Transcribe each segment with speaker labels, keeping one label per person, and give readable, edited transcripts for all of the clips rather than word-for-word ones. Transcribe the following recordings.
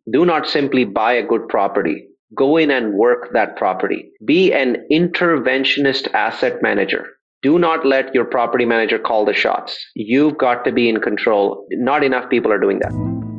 Speaker 1: Do not simply buy a good property. Go in and work that property. Be an interventionist asset manager. Do not let your property manager call the shots. You've got to be in control. Not enough people are doing that.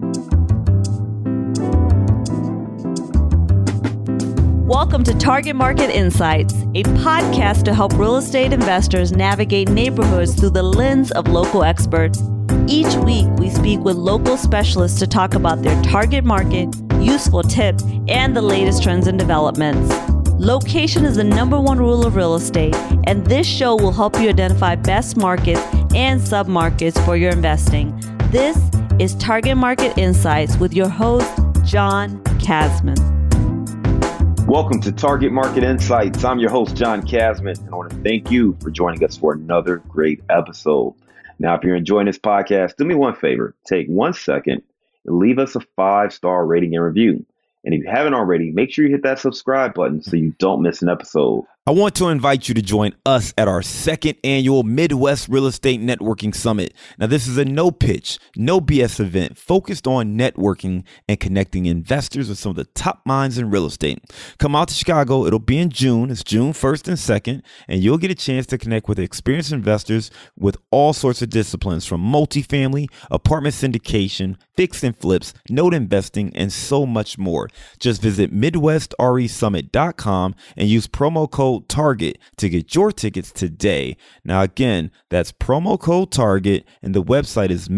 Speaker 2: Welcome to Target Market Insights, a podcast to help real estate investors navigate neighborhoods through the lens of local experts. Each week, we speak with local specialists to talk about their target market, useful tips, and the latest trends and developments. Location is the number one rule of real estate, and this show will help you identify best markets and submarkets for your investing. This is Target Market Insights with your host, John Casman.
Speaker 3: Welcome to Target Market Insights. I'm your host, John Casman, and I want to thank you for joining us for another great episode. Now, if you're enjoying this podcast, do me one favor. Take 1 second and leave us a 5-star rating and review. And if you haven't already, make sure you hit that subscribe button so you don't miss an episode.
Speaker 4: I want to invite you to join us at our second annual Midwest Real Estate Networking Summit. Now, this is a no pitch, no BS event focused on networking and connecting investors with some of the top minds in real estate. Come out to Chicago. It'll be in June. It's June 1st and 2nd, and you'll get a chance to connect with experienced investors with all sorts of disciplines from multifamily, apartment syndication, fix and flips, note investing, and so much more. Just visit MidwestRESummit.com and use promo code Target to get your tickets today. Now, again, that's promo code Target, and the website is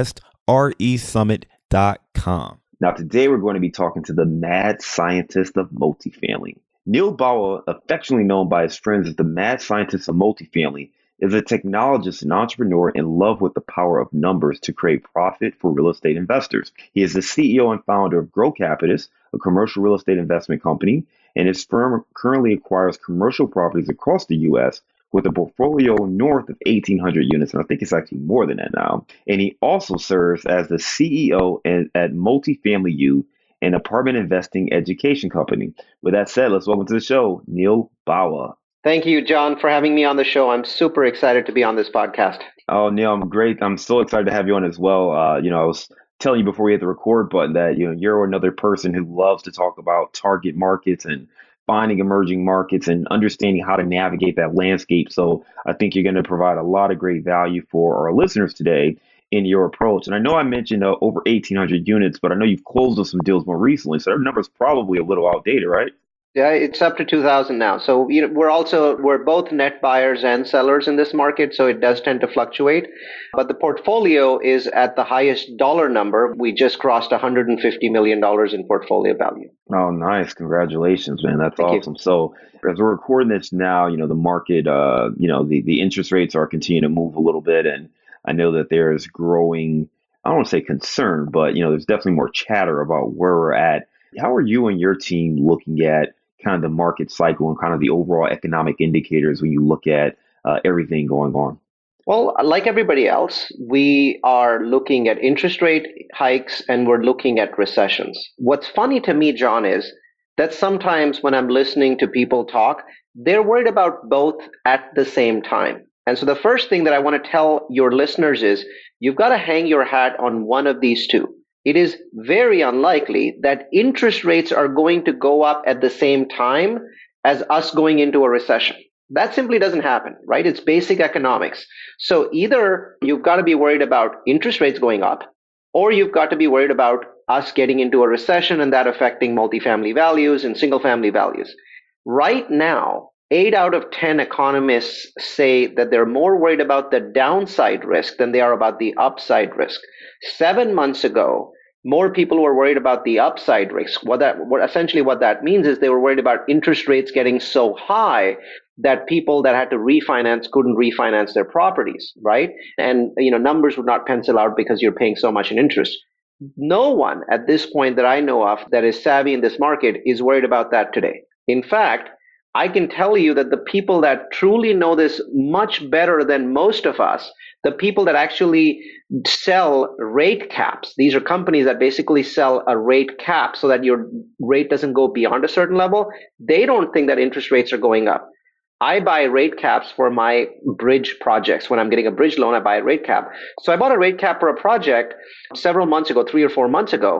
Speaker 4: MidwestRESummit.com.
Speaker 3: Now, today we're going to be talking to the mad scientist of multifamily. Neil Bawa, affectionately known by his friends as the mad scientist of multifamily, is a technologist and entrepreneur in love with the power of numbers to create profit for real estate investors. He is the CEO and founder of Grow Capitus, a commercial real estate investment company, and his firm currently acquires commercial properties across the U.S. with a portfolio north of 1,800 units, and I think it's actually more than that now. And he also serves as the CEO at Multifamily U, an apartment investing education company. With that said, let's welcome to the show, Neil Bawa.
Speaker 1: Thank you, John, for having me on the show. I'm super excited to be on this podcast.
Speaker 3: Oh, Neil, I'm great. I'm so excited to have you on as well. I was telling you before we hit the record button that you're another person who loves to talk about target markets and finding emerging markets and understanding how to navigate that landscape. So I think you're going to provide a lot of great value for our listeners today in your approach. And I know I mentioned over 1,800 units, but I know you've closed on some deals more recently, so that number's probably a little outdated, right?
Speaker 1: Yeah, it's up to 2,000 now. So we're both net buyers and sellers in this market, so it does tend to fluctuate. But the portfolio is at the highest dollar number. We just crossed $150 million in portfolio value.
Speaker 3: Oh, nice. Congratulations, man. That's
Speaker 1: Thank
Speaker 3: awesome.
Speaker 1: you.
Speaker 3: So as we're recording this now, the market, the interest rates are continuing to move a little bit. And I know that there is growing, I don't want to say concern, but, there's definitely more chatter about where we're at. How are you and your team looking at kind of the market cycle and kind of the overall economic indicators when you look at everything going on?
Speaker 1: Well, like everybody else, we are looking at interest rate hikes and we're looking at recessions. What's funny to me, John, is that sometimes when I'm listening to people talk, they're worried about both at the same time. And so the first thing that I want to tell your listeners is you've got to hang your hat on one of these two. It is very unlikely that interest rates are going to go up at the same time as us going into a recession. That simply doesn't happen, right? It's basic economics. So either you've got to be worried about interest rates going up, or you've got to be worried about us getting into a recession and that affecting multifamily values and single family values. Right now, 8 out of 10 economists say that they're more worried about the downside risk than they are about the upside risk. 7 months ago, more people were worried about the upside risk. What that means is they were worried about interest rates getting so high that people that had to refinance couldn't refinance their properties, right? And numbers would not pencil out because you're paying so much in interest. No one at this point that I know of that is savvy in this market is worried about that today. In fact, I can tell you that the people that truly know this much better than most of us, the people that actually sell rate caps, these are companies that basically sell a rate cap so that your rate doesn't go beyond a certain level, they don't think that interest rates are going up. I buy rate caps for my bridge projects. When I'm getting a bridge loan, I buy a rate cap. So I bought a rate cap for a project several months ago, 3 or 4 months ago,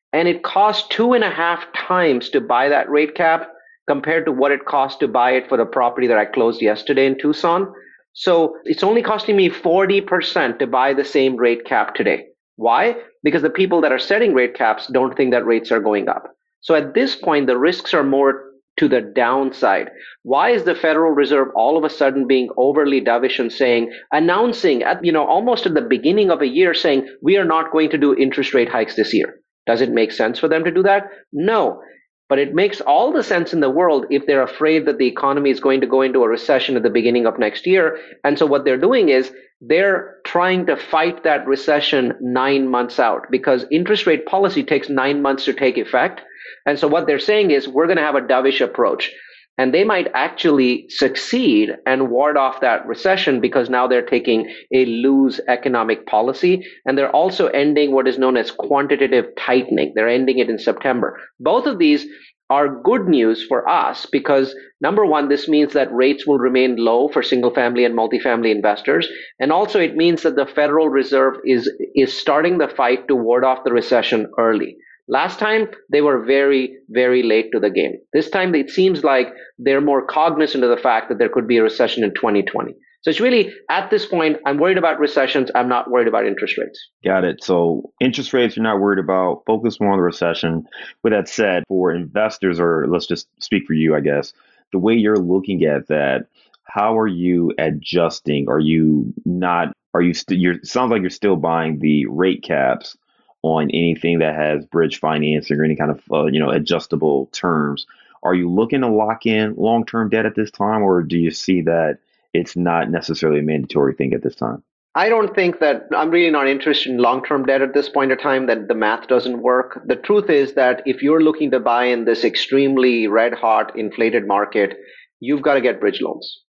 Speaker 1: And it costs 2.5 times to buy that rate cap compared to what it cost to buy it for the property that I closed yesterday in Tucson. So it's only costing me 40% to buy the same rate cap today. Why? Because the people that are setting rate caps don't think that rates are going up. So at this point, the risks are more to the downside. Why is the Federal Reserve all of a sudden being overly dovish and announcing at, almost at the beginning of a year saying, we are not going to do interest rate hikes this year? Does it make sense for them to do that? No. But it makes all the sense in the world if they're afraid that the economy is going to go into a recession at the beginning of next year. And so what they're doing is they're trying to fight that recession 9 months out, because interest rate policy takes 9 months to take effect. And so what they're saying is we're going to have a dovish approach. And they might actually succeed and ward off that recession because now they're taking a loose economic policy. And they're also ending what is known as quantitative tightening. They're ending it in September. Both of these are good news for us because, number one, this means that rates will remain low for single family and multifamily investors. And also it means that the Federal Reserve is starting the fight to ward off the recession early. Last time, they were very, very late to the game. This time, it seems like they're more cognizant of the fact that there could be a recession in 2020. So it's really, at this point, I'm worried about recessions. I'm not worried about interest rates.
Speaker 3: Got it. So interest rates you're not worried about. Focus more on the recession. With that said, for investors, or let's just speak for you, I guess, the way you're looking at that, how are you adjusting? Are you not, it sounds like you're still buying the rate caps on anything that has bridge financing or any kind of adjustable terms. Are you looking to lock in long-term debt at this time, or do you see that it's not necessarily a mandatory thing at this time?
Speaker 1: I don't think that I'm really not interested in long-term debt at this point in time, that the math doesn't work. The truth is that if you're looking to buy in this extremely red-hot inflated market, you've got to get bridge loans.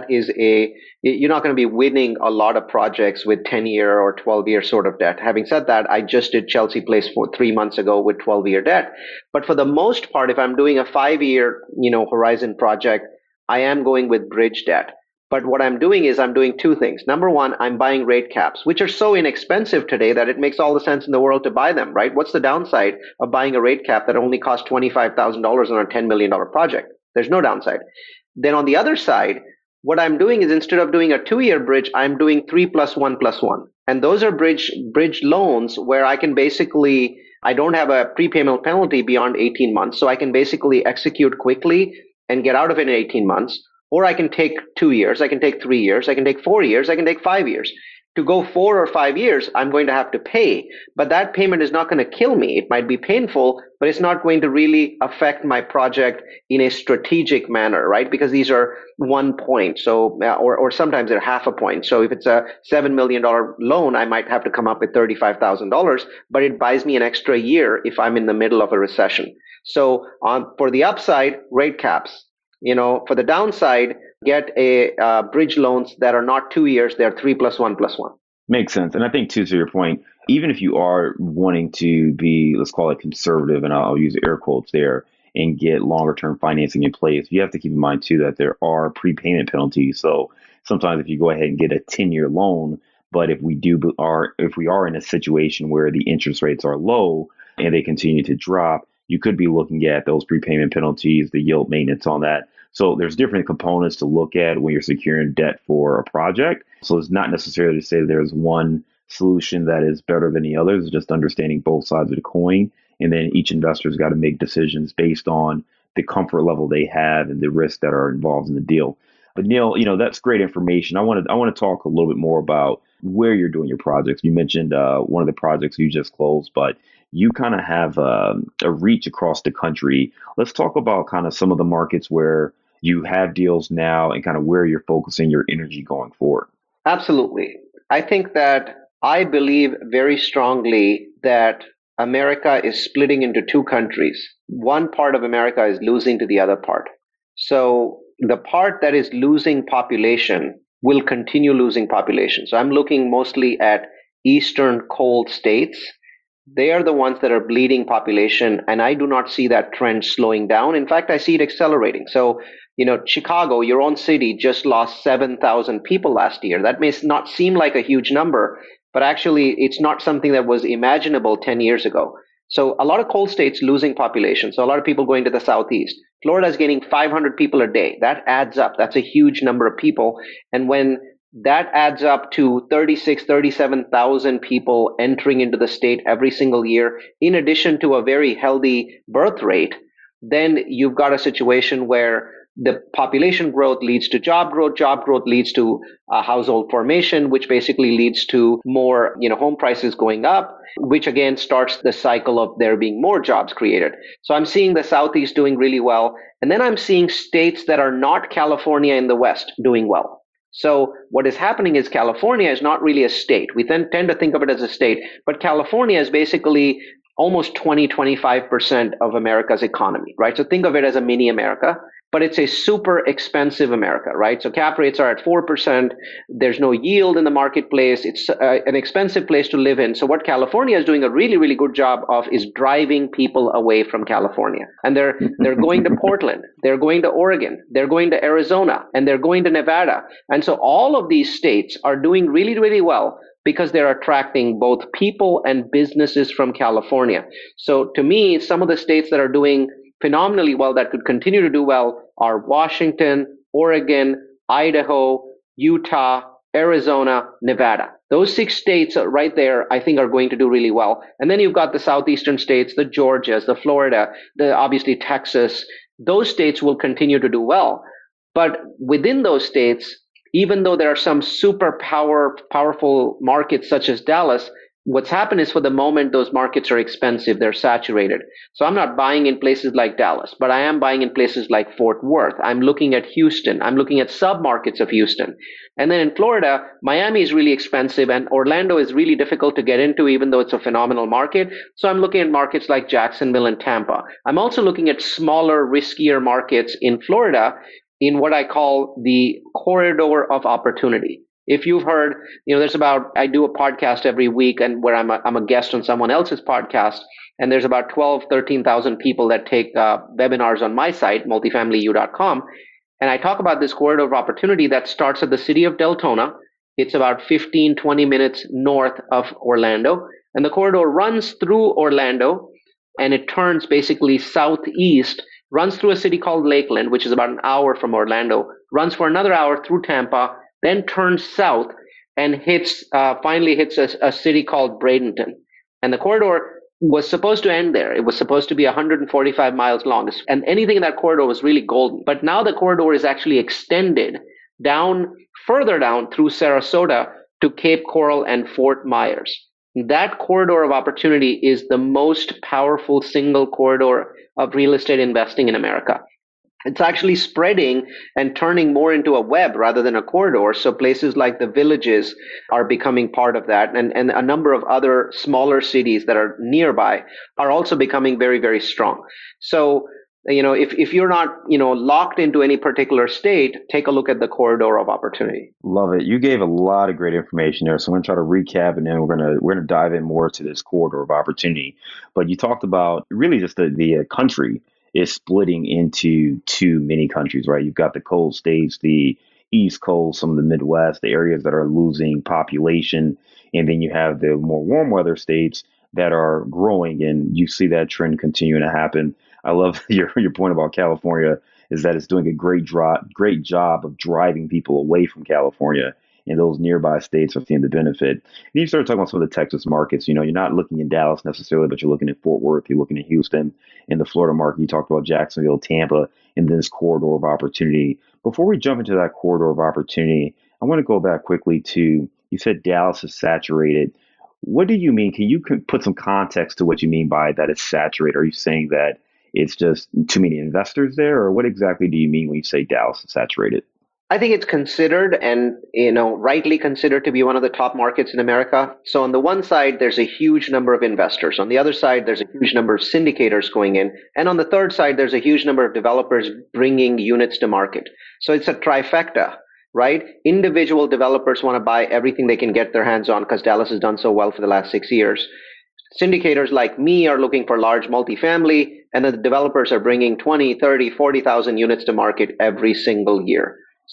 Speaker 1: You're not going to be winning a lot of projects with 10-year or 12-year sort of debt. Having said that, I just did Chelsea Place for 3 months ago with 12-year debt. But for the most part, if I'm doing a 5-year, horizon project, I am going with bridge debt. But what I'm doing is I'm doing two things. Number one, I'm buying rate caps, which are so inexpensive today that it makes all the sense in the world to buy them, right? What's the downside of buying a rate cap that only costs $25,000 on a $10 million project? There's no downside. Then on the other side, what I'm doing is instead of doing a 2-year bridge, I'm doing 3+1+1. And those are bridge loans where I don't have a prepayment penalty beyond 18 months. So I can basically execute quickly and get out of it in 18 months. Or I can take 2 years, I can take 3 years, I can take 4 years, I can take 5 years. To go 4 or 5 years, I'm going to have to pay. But that payment is not going to kill me. It might be painful, but it's not going to really affect my project in a strategic manner, right? Because these are 1 point. So, or sometimes they're half a point. So if it's a $7 million loan, I might have to come up with $35,000, but it buys me an extra year if I'm in the middle of a recession. So for the upside, rate caps. For the downside, get a bridge loans that are not 2 years, they're 3+1+1.
Speaker 3: Makes sense. And I think too, to your point, even if you are wanting to be, let's call it conservative, and I'll use air quotes there, and get longer term financing in place, you have to keep in mind too that there are prepayment penalties. So sometimes if you go ahead and get a 10-year loan, but if we are in a situation where the interest rates are low and they continue to drop, you could be looking at those prepayment penalties, the yield maintenance on that. So there's different components to look at when you're securing debt for a project. So it's not necessarily to say there's one solution that is better than the other. It's just understanding both sides of the coin. And then each investor's got to make decisions based on the comfort level they have and the risks that are involved in the deal. But Neil, that's great information. I want to talk a little bit more about where you're doing your projects. You mentioned one of the projects you just closed, but you kind of have a reach across the country. Let's talk about kind of some of the markets where you have deals now and kind of where you're focusing your energy going forward.
Speaker 1: Absolutely. I think that I believe very strongly that America is splitting into two countries. One part of America is losing to the other part. So the part that is losing population will continue losing population. So I'm looking mostly at eastern cold states. They are the ones that are bleeding population, and I do not see that trend slowing down. In fact, I see it accelerating. So, Chicago, your own city, just lost 7,000 people last year. That may not seem like a huge number, but actually it's not something that was imaginable 10 years ago. So a lot of coal states losing population. So a lot of people going to the southeast. Florida is gaining 500 people a day. That adds up. That's a huge number of people. And when that adds up to 36, 37,000 people entering into the state every single year, in addition to a very healthy birth rate, then you've got a situation where the population growth leads to job growth leads to household formation, which basically leads to more, home prices going up, which again starts the cycle of there being more jobs created. So I'm seeing the Southeast doing really well. And then I'm seeing states that are not California in the West doing well. So what is happening is California is not really a state. We then tend to think of it as a state, but California is basically almost 20-25% of America's economy, right? So think of it as a mini America, but it's a super expensive America, right? So cap rates are at 4%. There's no yield in the marketplace. It's an expensive place to live in. So what California is doing a really, really good job of is driving people away from California. And they're going to Portland. They're going to Oregon. They're going to Arizona. And they're going to Nevada. And so all of these states are doing really, really well because they're attracting both people and businesses from California. So to me, some of the states that are doing phenomenally well that could continue to do well are Washington, Oregon, Idaho, Utah, Arizona, Nevada. Those 6 states right there, I think, are going to do really well. And then you've got the southeastern states, the Georgias, the Florida, obviously Texas. Those states will continue to do well. But within those states, even though there are some super powerful markets such as Dallas, what's happened is for the moment, those markets are expensive. They're saturated. So I'm not buying in places like Dallas, but I am buying in places like Fort Worth. I'm looking at Houston. I'm looking at submarkets of Houston. And then in Florida, Miami is really expensive and Orlando is really difficult to get into, even though it's a phenomenal market. So I'm looking at markets like Jacksonville and Tampa. I'm also looking at smaller, riskier markets in Florida in what I call the corridor of opportunity. If you've heard, I do a podcast every week and where I'm a guest on someone else's podcast, and there's about 13,000 people that take webinars on my site, multifamilyu.com. And I talk about this corridor of opportunity that starts at the city of Deltona. It's about 15, 20 minutes north of Orlando. And the corridor runs through Orlando and it turns basically southeast, runs through a city called Lakeland, which is about an hour from Orlando, runs for another hour through Tampa, then turns south and finally hits a city called Bradenton. And the corridor was supposed to end there. It was supposed to be 145 miles long. And anything in that corridor was really golden. But now the corridor is actually extended further down through Sarasota to Cape Coral and Fort Myers. That corridor of opportunity is the most powerful single corridor of real estate investing in America. It's actually spreading and turning more into a web rather than a corridor. So places like the Villages are becoming part of that. And a number of other smaller cities that are nearby are also becoming very, very strong. So, if you're not, locked into any particular state, take a look at the corridor of opportunity.
Speaker 3: Love it. You gave a lot of great information there. So I'm going to try to recap and then we're going to dive in more to this corridor of opportunity. But you talked about really just the country is splitting into 2 mini countries, right? You've got the cold states, the East Coast, some of the Midwest, the areas that are losing population. And then you have the more warm weather states that are growing, and you see that trend continuing to happen. I love your point about California is that it's doing a great job of driving people away from California, and those nearby states are seeing the benefit. And you start talking about some of the Texas markets. You're not looking in Dallas necessarily, but you're looking at Fort Worth, you're looking at Houston. In the Florida market, you talked about Jacksonville, Tampa, and this corridor of opportunity. Before we jump into that corridor of opportunity, I want to go back quickly to, you said Dallas is saturated. What do you mean? Can you put some context to what you mean by that it's saturated? Are you saying that it's just too many investors there, or what exactly do you mean when you say Dallas is saturated?
Speaker 1: I think it's considered and, rightly considered to be one of the top markets in America. So on the one side, there's a huge number of investors. On the other side, there's a huge number of syndicators going in. And on the third side, there's a huge number of developers bringing units to market. So it's a trifecta, right? Individual developers want to buy everything they can get their hands on because Dallas has done so well for the last 6 years. Syndicators like me are looking for large multifamily, and the developers are bringing 20, 30, 40,000 units to market every single year. So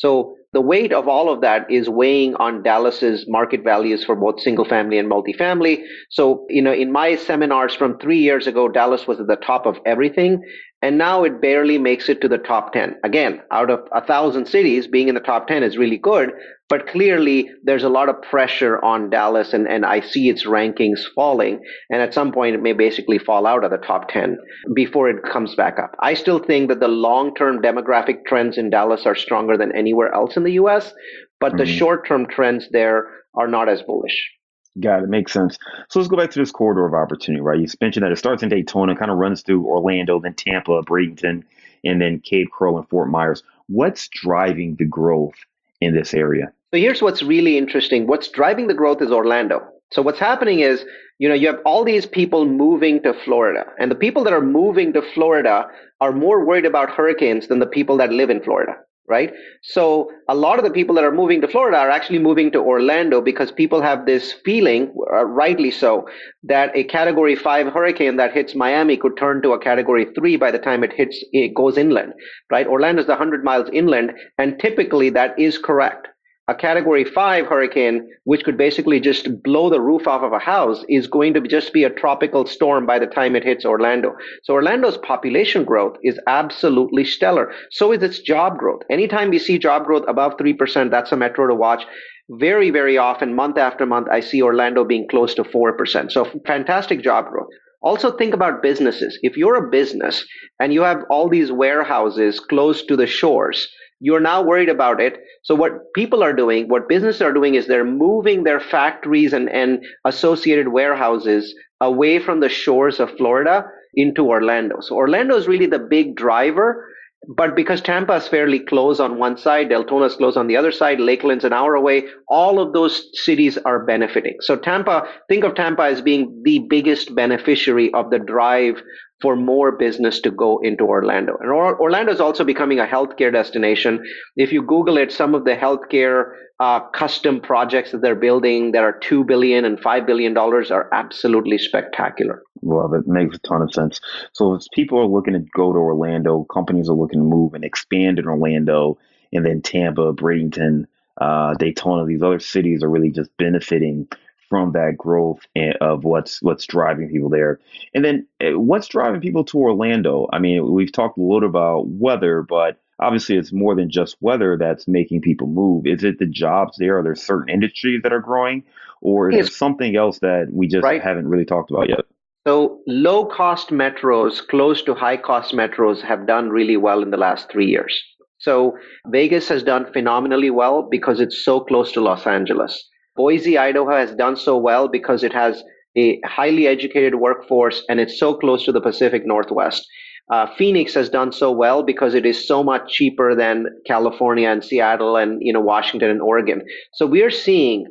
Speaker 1: the weight of all of that is weighing on Dallas's market values for both single family and multifamily. So, in my seminars from 3 years ago, Dallas was at the top of everything. And now it barely makes it to the top 10. Again, out of 1,000 cities, being in the top 10 is really good. But clearly, there's a lot of pressure on Dallas, and I see its rankings falling. And at some point, it may basically fall out of the top 10 before it comes back up. I still think that the long-term demographic trends in Dallas are stronger than anywhere else in the U.S., but the short-term trends there are not as bullish.
Speaker 3: Got it. Makes sense. So let's go back to this corridor of opportunity, right? You mentioned that it starts in Daytona, kind of runs through Orlando, then Tampa, Bradenton, and then Cape Coral and Fort Myers. What's driving the growth in this area?
Speaker 1: So here's what's really interesting. What's driving the growth is Orlando. So what's happening is, you have all these people moving to Florida, and the people that are moving to Florida are more worried about hurricanes than the people that live in Florida. Right? So a lot of the people that are moving to Florida are actually moving to Orlando because people have this feeling, rightly so, that a Category 5 hurricane that hits Miami could turn to a Category 3 by the time it goes inland. Right? Orlando is 100 miles inland, and typically that is correct. A Category 5 hurricane, which could basically just blow the roof off of a house, is going to just be a tropical storm by the time it hits Orlando. So Orlando's population growth is absolutely stellar. So is its job growth. Anytime we see job growth above 3%, that's a metro to watch. Very, very often, month after month, I see Orlando being close to 4%. So fantastic job growth. Also think about businesses. If you're a business and you have all these warehouses close to the shores, you're now worried about it. So what people are doing, what businesses are doing is they're moving their factories and associated warehouses away from the shores of Florida into Orlando. So Orlando is really the big driver. But because Tampa is fairly close on one side, Deltona is close on the other side, Lakeland's an hour away, all of those cities are benefiting. So think of Tampa as being the biggest beneficiary of the drive for more business to go into Orlando. And Orlando is also becoming a healthcare destination. If you Google it, some of the healthcare custom projects that they're building that are $2 billion and $5 billion are absolutely spectacular.
Speaker 3: Well, it makes a ton of sense. So as people are looking to go to Orlando, companies are looking to move and expand in Orlando, and then Tampa, Bradenton, Daytona, these other cities are really just benefiting from that growth of what's driving people there. And then what's driving people to Orlando? I mean, we've talked a little about weather, but obviously it's more than just weather that's making people move. Is it the jobs there? Are there certain industries that are growing? Or is there something else that we just haven't really talked about yet?
Speaker 1: So low-cost metros, close to high-cost metros have done really well in the last 3 years. So Vegas has done phenomenally well because it's so close to Los Angeles. Boise, Idaho has done so well because it has a highly educated workforce and it's so close to the Pacific Northwest. Phoenix has done so well because it is so much cheaper than California and Seattle and Washington and Oregon. So we are seeing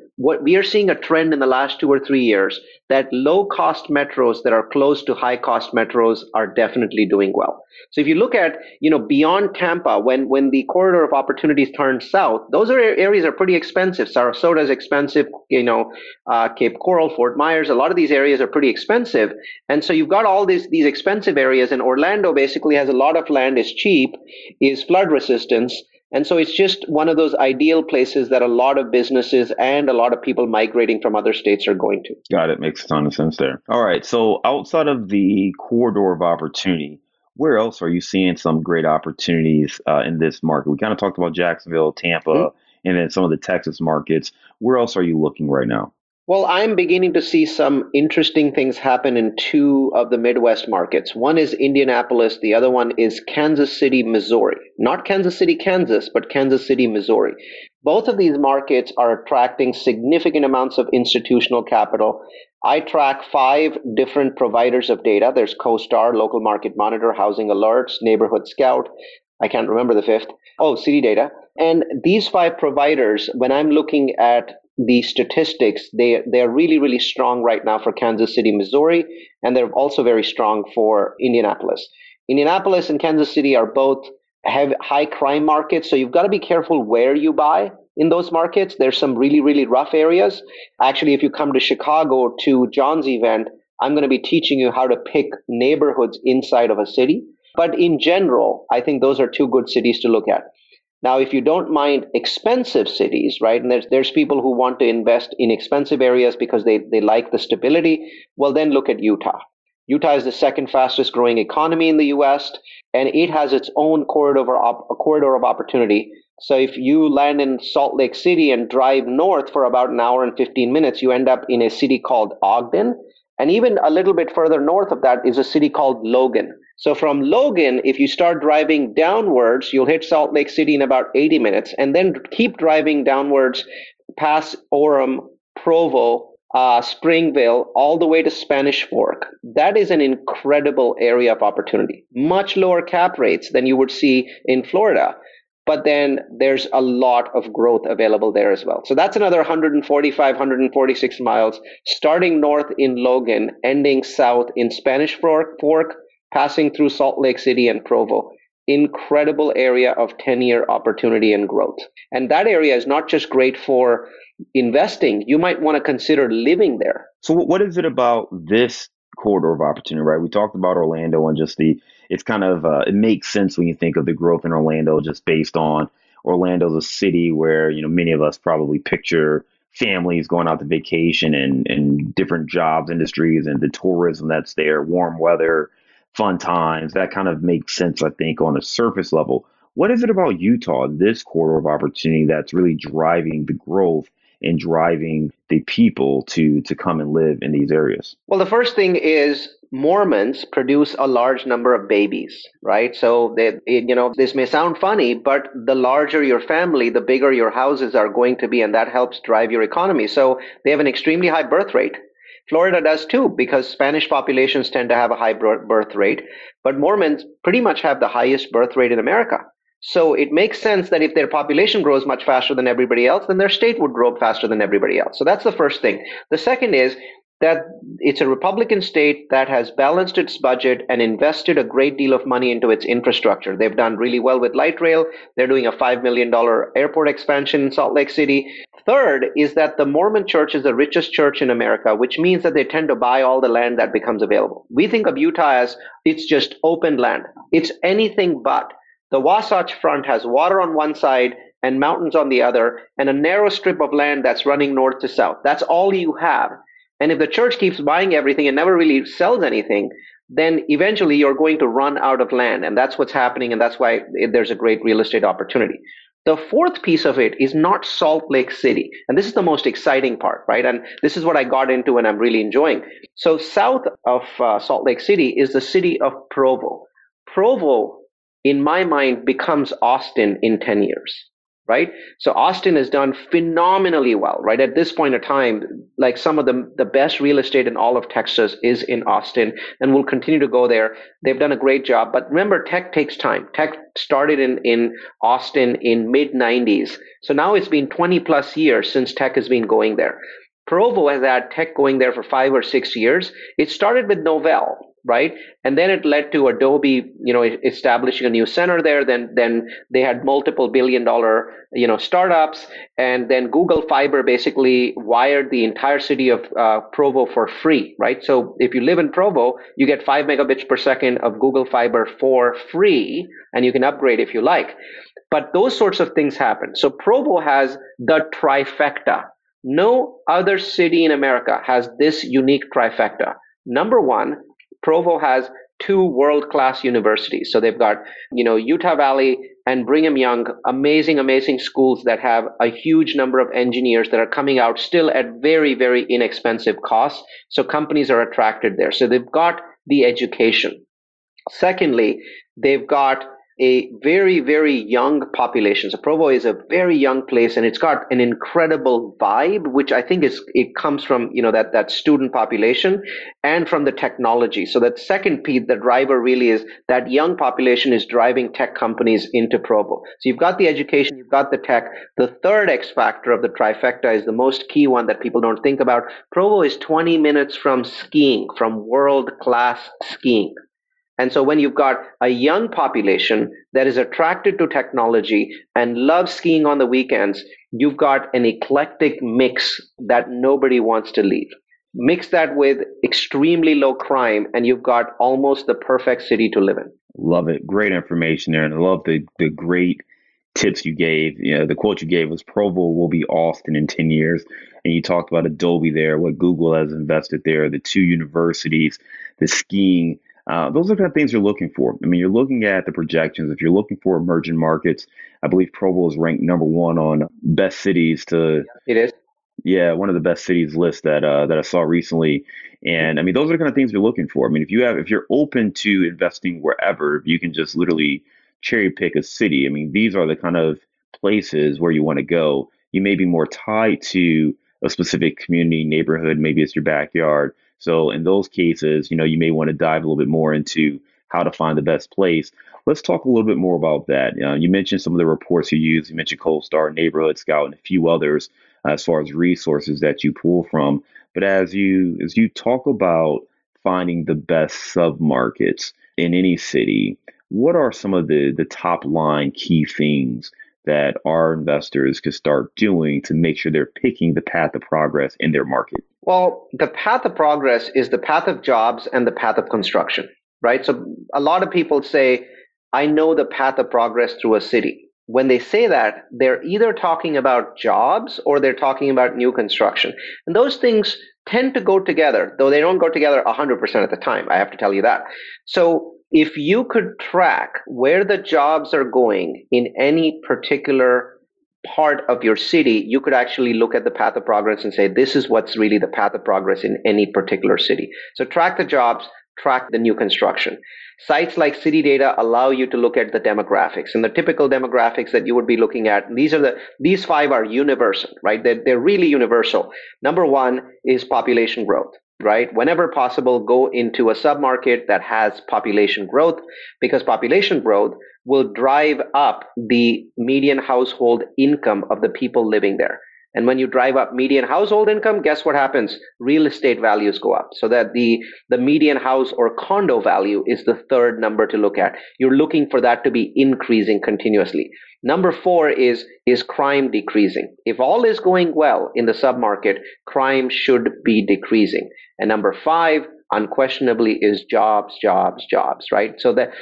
Speaker 1: a trend in the last 2 or 3 years that low-cost metros that are close to high-cost metros are definitely doing well. So if you look at beyond Tampa, when the corridor of opportunities turns south, those areas are pretty expensive. Sarasota is expensive. Cape Coral, Fort Myers, a lot of these areas are pretty expensive, and so you've got all these expensive areas. And Orlando basically has a lot of land, is cheap, is flood resistance. And so it's just one of those ideal places that a lot of businesses and a lot of people migrating from other states are going to.
Speaker 3: Got it. Makes a ton of sense there. All right. So outside of the corridor of opportunity, where else are you seeing some great opportunities in this market? We kind of talked about Jacksonville, Tampa, and then some of the Texas markets. Where else are you looking right now?
Speaker 1: Well, I'm beginning to see some interesting things happen in 2 of the Midwest markets. One is Indianapolis. The other one is Kansas City, Missouri. Not Kansas City, Kansas, but Kansas City, Missouri. Both of these markets are attracting significant amounts of institutional capital. I track 5 different providers of data. There's CoStar, Local Market Monitor, Housing Alerts, Neighborhood Scout. I can't remember the 5th. Oh, City Data. And these 5 providers, when I'm looking at the statistics, they are really, really strong right now for Kansas City, Missouri, and they're also very strong for Indianapolis. Indianapolis and Kansas City are both have high crime markets, so you've got to be careful where you buy in those markets. There's some really, really rough areas. Actually, if you come to Chicago to John's event, I'm going to be teaching you how to pick neighborhoods inside of a city. But in general, I think those are 2 good cities to look at. Now, if you don't mind expensive cities, right, and there's people who want to invest in expensive areas because they like the stability, well, then look at Utah. Utah is the second fastest growing economy in the U.S., and it has its own corridor of opportunity. So if you land in Salt Lake City and drive north for about an hour and 15 minutes, you end up in a city called Ogden. And even a little bit further north of that is a city called Logan. So from Logan, if you start driving downwards, you'll hit Salt Lake City in about 80 minutes, and then keep driving downwards past Orem, Provo, Springville, all the way to Spanish Fork. That is an incredible area of opportunity. Much lower cap rates than you would see in Florida. But then there's a lot of growth available there as well. So that's another 145, 146 miles, starting north in Logan, ending south in Spanish Fork, passing through Salt Lake City and Provo. Incredible area of 10-year opportunity and growth. And that area is not just great for investing. You might want to consider living there.
Speaker 3: So what is it about this corridor of opportunity, right? We talked about Orlando and just it's kind of, it makes sense when you think of the growth in Orlando, just based on Orlando's a city where, many of us probably picture families going out to vacation and different jobs, industries, and the tourism that's there, warm weather, fun times. That kind of makes sense, I think, on a surface level. What is it about Utah, this corridor of opportunity, that's really driving the growth and driving the people to come and live in these areas?
Speaker 1: Well, the first thing is Mormons produce a large number of babies, right? So this may sound funny, but the larger your family, the bigger your houses are going to be, and that helps drive your economy. So they have an extremely high birth rate. Florida does too, because Spanish populations tend to have a high birth rate, but Mormons pretty much have the highest birth rate in America. So it makes sense that if their population grows much faster than everybody else, then their state would grow faster than everybody else. So that's the first thing. The second is that it's a Republican state that has balanced its budget and invested a great deal of money into its infrastructure. They've done really well with light rail. They're doing a $5 million airport expansion in Salt Lake City. Third is that the Mormon church is the richest church in America, which means that they tend to buy all the land that becomes available. We think of Utah as it's just open land. It's anything but. The Wasatch Front has water on one side and mountains on the other, and a narrow strip of land that's running north to south. That's all you have. And if the church keeps buying everything and never really sells anything, then eventually you're going to run out of land. And that's what's happening, and that's why there's a great real estate opportunity. The fourth piece of it is not Salt Lake City. And this is the most exciting part, right? And this is what I got into and I'm really enjoying. So south of Salt Lake City is the city of Provo. Provo, in my mind, becomes Austin in 10 years, right? So Austin has done phenomenally well, right? At this point in time, like some of the best real estate in all of Texas is in Austin, and will continue to go there. They've done a great job. But remember, tech takes time. Tech started in Austin in mid-90s. So now it's been 20 plus years since tech has been going there. Provo has had tech going there for 5 or 6 years. It started with Novell, right? And then it led to Adobe, establishing a new center there. Then they had multiple billion-dollar, startups. And then Google Fiber basically wired the entire city of Provo for free, right? So if you live in Provo, you get 5 megabits per second of Google Fiber for free, and you can upgrade if you like. But those sorts of things happen. So Provo has the trifecta. No other city in America has this unique trifecta. Number one, Provo has 2 world-class universities. So they've got, Utah Valley and Brigham Young, amazing schools that have a huge number of engineers that are coming out still at very, very inexpensive costs. So companies are attracted there. So they've got the education. Secondly, they've got a very, very young population. So Provo is a very young place, and it's got an incredible vibe, which I think it comes from, that student population and from the technology. So that second piece, the driver really is that young population is driving tech companies into Provo. So you've got the education, you've got the tech. The third X factor of the trifecta is the most key one that people don't think about. Provo is 20 minutes from skiing, from world-class skiing. And so when you've got a young population that is attracted to technology and loves skiing on the weekends, you've got an eclectic mix that nobody wants to leave. Mix that with extremely low crime, and you've got almost the perfect city to live in.
Speaker 3: Love it. Great information there. And I love the great tips you gave. The quote you gave was Provo will be Austin in 10 years. And you talked about Adobe there, what Google has invested there, the two universities, the skiing. Those are the kind of things you're looking for. I mean, you're looking at the projections. If you're looking for emerging markets, I believe Provo is ranked number one on best cities to.
Speaker 1: It is.
Speaker 3: Yeah, one of the best cities list that I saw recently. And I mean, those are the kind of things you're looking for. I mean, if you're open to investing wherever, if you can just literally cherry pick a city. I mean, these are the kind of places where you want to go. You may be more tied to a specific community, neighborhood, maybe it's your backyard. So in those cases, you may want to dive a little bit more into how to find the best place. Let's talk a little bit more about that. You mentioned some of the reports you use. You mentioned CoStar, Neighborhood Scout, and a few others as far as resources that you pull from. But as you talk about finding the best submarkets in any city, what are some of the top line key things that our investors could start doing to make sure they're picking the path of progress in their market?
Speaker 1: Well, the path of progress is the path of jobs and the path of construction, right? So a lot of people say, I know the path of progress through a city. When they say that, they're either talking about jobs or they're talking about new construction. And those things tend to go together, though they don't go together 100% of the time. I have to tell you that. So if you could track where the jobs are going in any particular part of your city, you could actually look at the path of progress and say, this is what's really the path of progress in any particular city. So track the jobs, track the new construction. Sites like City Data allow you to look at the demographics, and the typical demographics that you would be looking at. These five are universal, right? They're really universal. Number one is population growth, right? Whenever possible, go into a submarket that has population growth, because population growth will drive up the median household income of the people living there. And when you drive up median household income, guess what happens? Real estate values go up. So that the median house or condo value is the third number to look at. You're looking for that to be increasing continuously. Number four is crime decreasing. If all is going well in the submarket, crime should be decreasing. And number five, unquestionably, is jobs, right? So that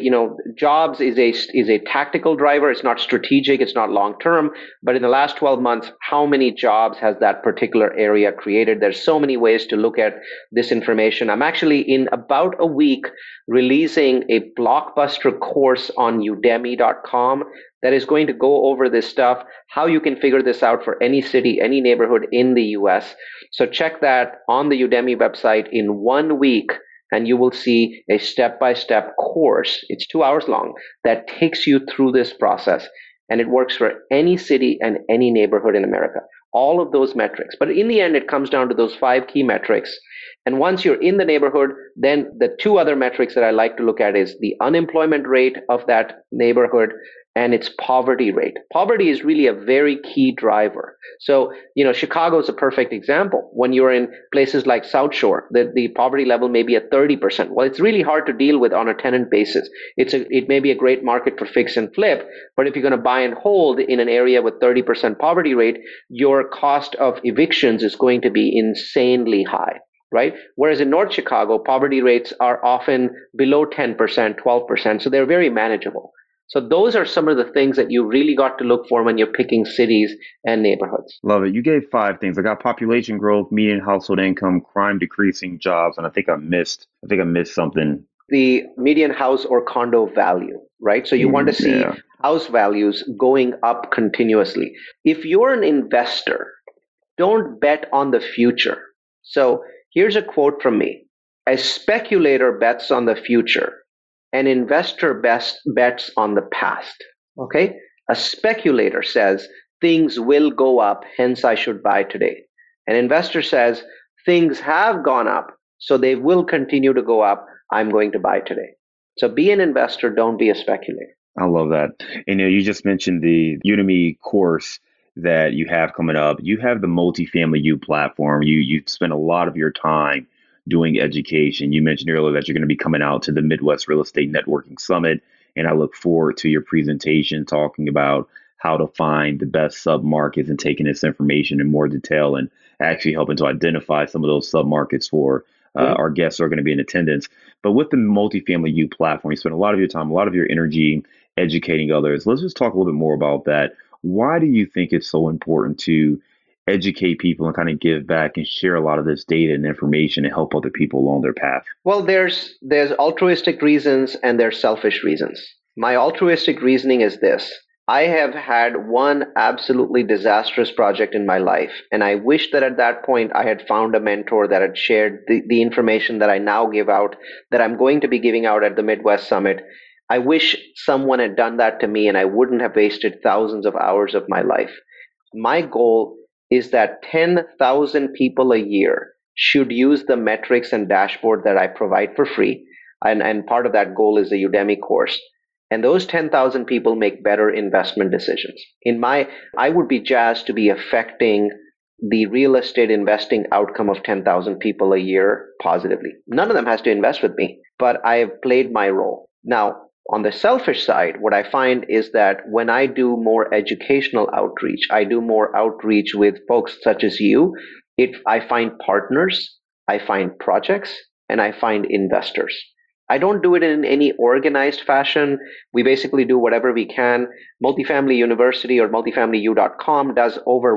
Speaker 1: jobs is a tactical driver. It's not strategic. It's not long term. But in the last 12 months, how many jobs has that particular area created? There's so many ways to look at this information. I'm actually in about a week releasing a blockbuster course on udemy.com that is going to go over this stuff, how you can figure this out for any city, any neighborhood in the US. So check that on the Udemy website in 1 week, and you will see a step-by-step course. It's 2 hours long that takes you through this process, and it works for any city and any neighborhood in America. All of those metrics. But in the end, it comes down to those 5 key metrics. And once you're in the neighborhood, then the 2 other metrics that I like to look at is the unemployment rate of that neighborhood and its poverty rate. Poverty is really a very key driver. So, Chicago is a perfect example. When you're in places like South Shore, the poverty level may be at 30%. Well, it's really hard to deal with on a tenant basis. It may be a great market for fix and flip, but if you're going to buy and hold in an area with 30% poverty rate, your cost of evictions is going to be insanely high. Right? Whereas in North Chicago, poverty rates are often below 10%, 12%. So they're very manageable. So those are some of the things that you really got to look for when you're picking cities and neighborhoods.
Speaker 3: Love it. You gave 5 things. I got population growth, median household income, crime decreasing, jobs, and I think I missed something.
Speaker 1: The median house or condo value, right? So you want to see house values going up continuously. If you're an investor, don't bet on the future. So here's a quote from me. A speculator bets on the future. An investor bets on the past. Okay? A speculator says things will go up, hence I should buy today. An investor says things have gone up, so they will continue to go up. I'm going to buy today. So be an investor, don't be a speculator.
Speaker 3: I love that. You just mentioned the Udemy course that you have coming up. You have the Multifamily U platform. You spend a lot of your time doing education. You mentioned earlier that you're going to be coming out to the Midwest Real Estate Networking Summit, and I look forward to your presentation talking about how to find the best submarkets and taking this information in more detail and actually helping to identify some of those submarkets for Our guests are going to be in attendance. But with the Multifamily U platform, you spend a lot of your time, a lot of your energy educating others. Let's just talk a little bit more about that. Why do you think it's so important to educate people and kind of give back and share a lot of this data and information and help other people along their path?
Speaker 1: Well, there's altruistic reasons and there's selfish reasons. My altruistic reasoning is this. I have had one absolutely disastrous project in my life, and I wish that at that point I had found a mentor that had shared the information that I now give out, that I'm going to be giving out at the Midwest Summit. I wish someone had done that to me, and I wouldn't have wasted thousands of hours of my life. My goal is that 10,000 people a year should use the metrics and dashboard that I provide for free. And part of that goal is a Udemy course. And those 10,000 people make better investment decisions. I would be jazzed to be affecting the real estate investing outcome of 10,000 people a year positively. None of them has to invest with me, but I have played my role. Now, on the selfish side, what I find is that when I do more educational outreach, I do more outreach with folks such as you, I find partners, I find projects, and I find investors. I don't do it in any organized fashion. We basically do whatever we can. Multifamily University or multifamilyu.com does over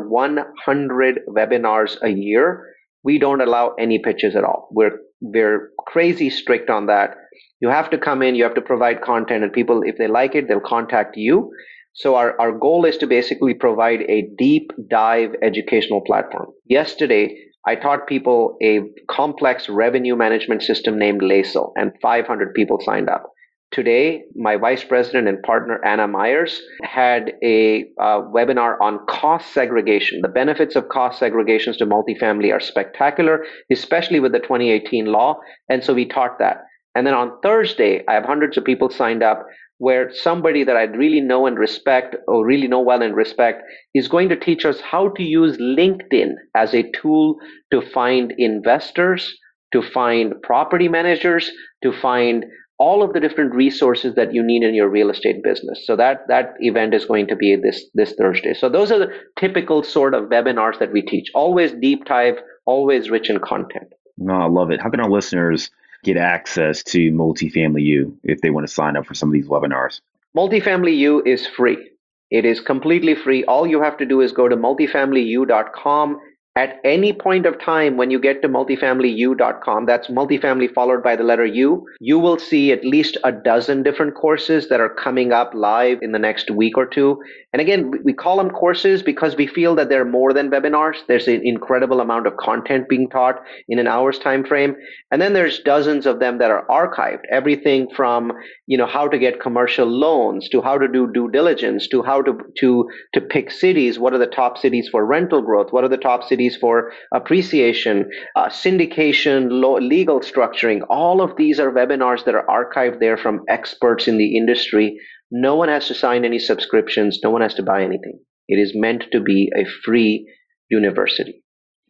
Speaker 1: 100 webinars a year. We don't allow any pitches at all. We're crazy strict on that. You have to come in, you have to provide content, and people, if they like it, they'll contact you. So our goal is to basically provide a deep dive educational platform. Yesterday, I taught people a complex revenue management system named Laso, and 500 people signed up. Today, my vice president and partner, Anna Myers, had a webinar on cost segregation. The benefits of cost segregations to multifamily are spectacular, especially with the 2018 law. And so we taught that. And then on Thursday, I have hundreds of people signed up where somebody that I really know and respect, or really know well and respect, is going to teach us how to use LinkedIn as a tool to find investors, to find property managers, to find all of the different resources that you need in your real estate business. So that event is going to be this Thursday. So those are the typical sort of webinars that we teach. Always deep dive, always rich in content.
Speaker 3: No, I love it. How can our listeners get access to Multifamily U if they want to sign up for some of these webinars?
Speaker 1: Multifamily U is free. It is completely free. All you have to do is go to multifamilyu.com. At any point of time when you get to multifamilyu.com, that's multifamily followed by the letter U, you will see at least a dozen different courses that are coming up live in the next week or two. And again, we call them courses because we feel that they're more than webinars. There's an incredible amount of content being taught in an hour's time frame. And then there's dozens of them that are archived. Everything from, how to get commercial loans, to how to do due diligence, to how to pick cities. What are the top cities for rental growth? What are the top cities for appreciation, syndication, legal structuring? All of these are webinars that are archived there from experts in the industry. No one has to sign any subscriptions. No one has to buy anything. It is meant to be a free university.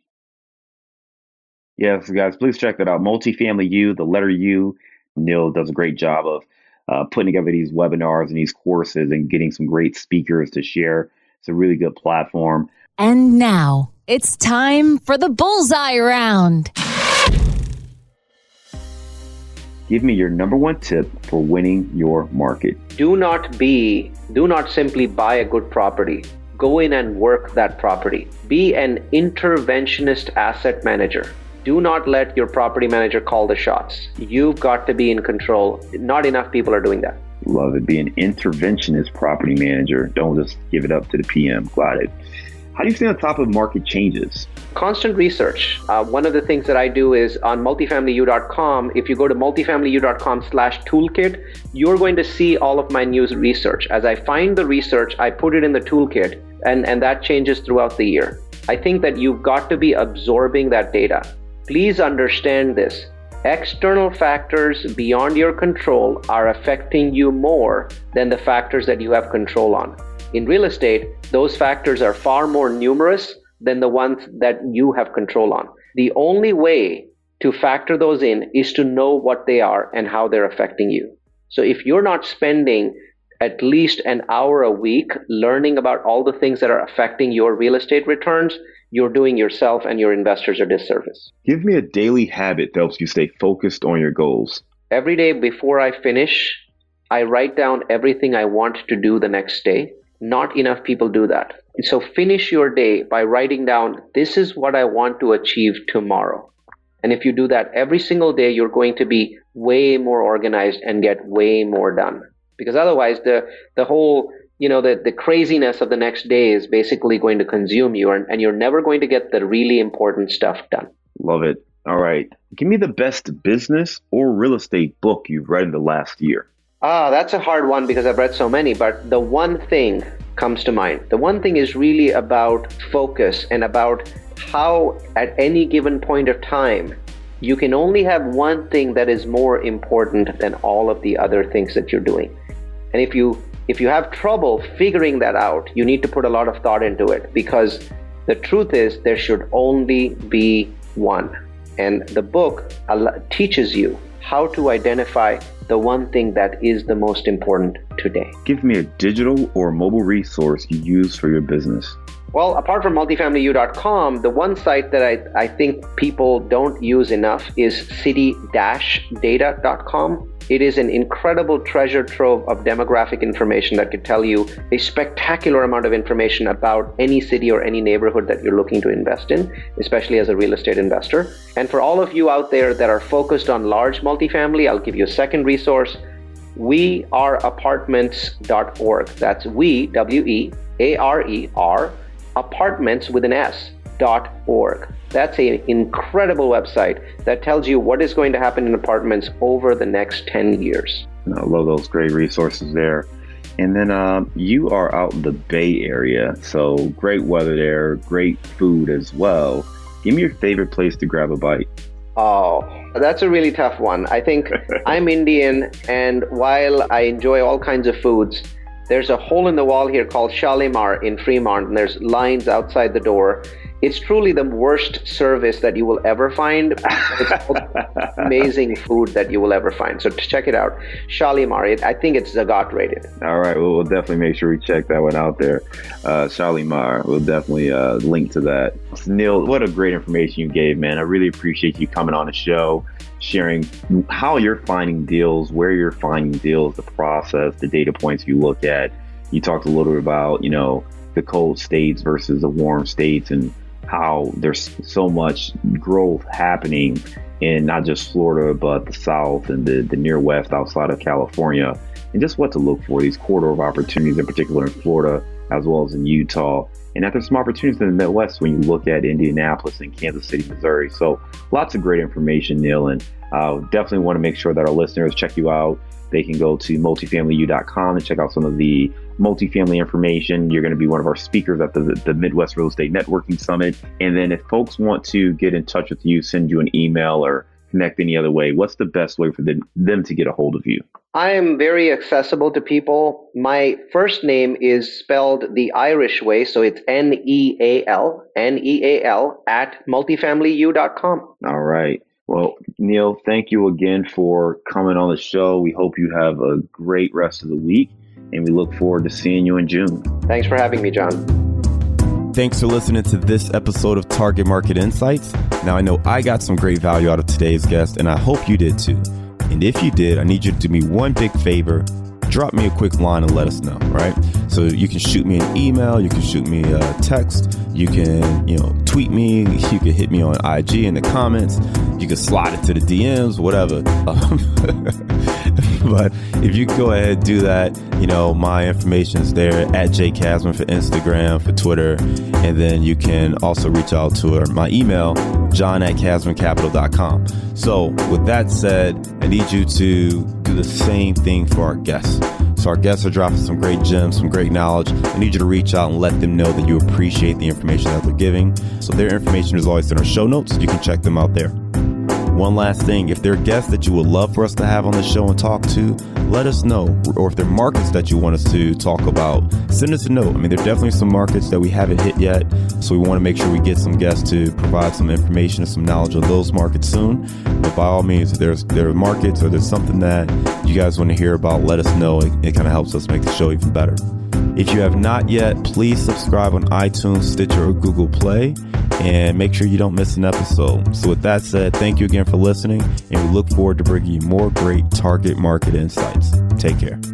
Speaker 3: Yes, guys, please check that out. Multifamily U, the letter U. Neil does a great job of putting together these webinars and these courses and getting some great speakers to share. It's a really good platform.
Speaker 5: And now it's time for the Bullseye Round.
Speaker 3: Give me your number one tip for winning your market.
Speaker 1: Do not simply buy a good property. Go in and work that property. Be an interventionist asset manager. Do not let your property manager call the shots. You've got to be in control. Not enough people are doing that.
Speaker 3: Love it. Be an interventionist property manager. Don't just give it up to the PM. Got it. How do you stay on top of market changes?
Speaker 1: Constant research. One of the things that I do is on multifamilyu.com, if you go to multifamilyu.com/toolkit, you're going to see all of my news research. As I find the research, I put it in the toolkit, and that changes throughout the year. I think that you've got to be absorbing that data. Please understand this. External factors beyond your control are affecting you more than the factors that you have control on. In real estate, those factors are far more numerous than the ones that you have control on. The only way to factor those in is to know what they are and how they're affecting you. So if you're not spending at least an hour a week learning about all the things that are affecting your real estate returns, you're doing yourself and your investors a disservice.
Speaker 3: Give me a daily habit that helps you stay focused on your goals.
Speaker 1: Every day before I finish, I write down everything I want to do the next day. Not enough people do that. So finish your day by writing down, this is what I want to achieve tomorrow. And if you do that every single day, you're going to be way more organized and get way more done. Because otherwise, the whole, the craziness of the next day is basically going to consume you, and you're never going to get the really important stuff done.
Speaker 3: Love it. All right. Give me the best business or real estate book you've read in the last year.
Speaker 1: That's a hard one because I've read so many, but the one thing comes to mind. The one thing is really about focus and about how at any given point of time, you can only have one thing that is more important than all of the other things that you're doing. And if you have trouble figuring that out, you need to put a lot of thought into it, because the truth is there should only be one. And the book teaches you how to identify the one thing that is the most important today.
Speaker 3: Give me a digital or mobile resource you use for your business.
Speaker 1: Well, apart from multifamilyu.com, the one site that I think people don't use enough is city-data.com. It is an incredible treasure trove of demographic information that could tell you a spectacular amount of information about any city or any neighborhood that you're looking to invest in, especially as a real estate investor. And for all of you out there that are focused on large multifamily, I'll give you a second resource, weareapartments.org. That's WEARER, apartments with an S.org. That's an incredible website that tells you what is going to happen in apartments over the next 10 years.
Speaker 3: I love those great resources there. And then you are out in the Bay Area, so great weather there, great food as well. Give me your favorite place to grab a bite.
Speaker 1: Oh, that's a really tough one. I think I'm Indian, and while I enjoy all kinds of foods, there's a hole in the wall here called Shalimar in Fremont, and there's lines outside the door. It's truly the worst service that you will ever find. It's amazing food that you will ever find. So check it out. Shalimar, I think it's Zagat rated.
Speaker 3: All right. Well, we'll definitely make sure we check that one out there. Shalimar, we'll definitely link to that. Neil, what a great information you gave, man. I really appreciate you coming on the show, sharing how you're finding deals, where you're finding deals, the process, the data points you look at. You talked a little bit about, the cold states versus the warm states, and how there's so much growth happening in not just Florida, but the South and the near West outside of California, and just what to look for, these corridor of opportunities, in particular in Florida, as well as in Utah. And that there's some opportunities in the Midwest when you look at Indianapolis and Kansas City, Missouri. So lots of great information, Neil, and definitely want to make sure that our listeners check you out. They can go to multifamilyu.com and check out some of the multifamily information. You're going to be one of our speakers at the Midwest Real Estate Networking Summit. And then if folks want to get in touch with you, send you an email or connect any other way, what's the best way for them to get a hold of you?
Speaker 1: I am very accessible to people. My first name is spelled the Irish way, so it's Neal at multifamilyu.com.
Speaker 3: All right. Well, Neil, thank you again for coming on the show. We hope you have a great rest of the week, and we look forward to seeing you in June.
Speaker 1: Thanks for having me, John.
Speaker 4: Thanks for listening to this episode of Target Market Insights. Now, I know I got some great value out of today's guest, and I hope you did too. And if you did, I need you to do me one big favor. Drop me a quick line and let us know, right? So you can shoot me an email, you can shoot me a text, you can, tweet me, you can hit me on IG in the comments, you can slide it to the DMs, whatever. But if you go ahead and do that, my information is there at jcasman for Instagram, for Twitter, and then you can also reach out to my email, john@casmancapital.com. So with that said, I need you to do the same thing for our guests. So our guests are dropping some great gems, some great knowledge. I need you to reach out and let them know that you appreciate the information that they're giving. So their information is always in our show notes. You can check them out there. One last thing, if there are guests that you would love for us to have on the show and talk to, let us know. Or if there are markets that you want us to talk about, send us a note. I mean, there are definitely some markets that we haven't hit yet, so we want to make sure we get some guests to provide some information and some knowledge of those markets soon. But by all means, if there are markets or there's something that you guys want to hear about, let us know. It kind of helps us make the show even better. If you have not yet, please subscribe on iTunes, Stitcher, or Google Play. and make sure you don't miss an episode. So with that said, thank you again for listening, and we look forward to bringing you more great target market insights. Take care.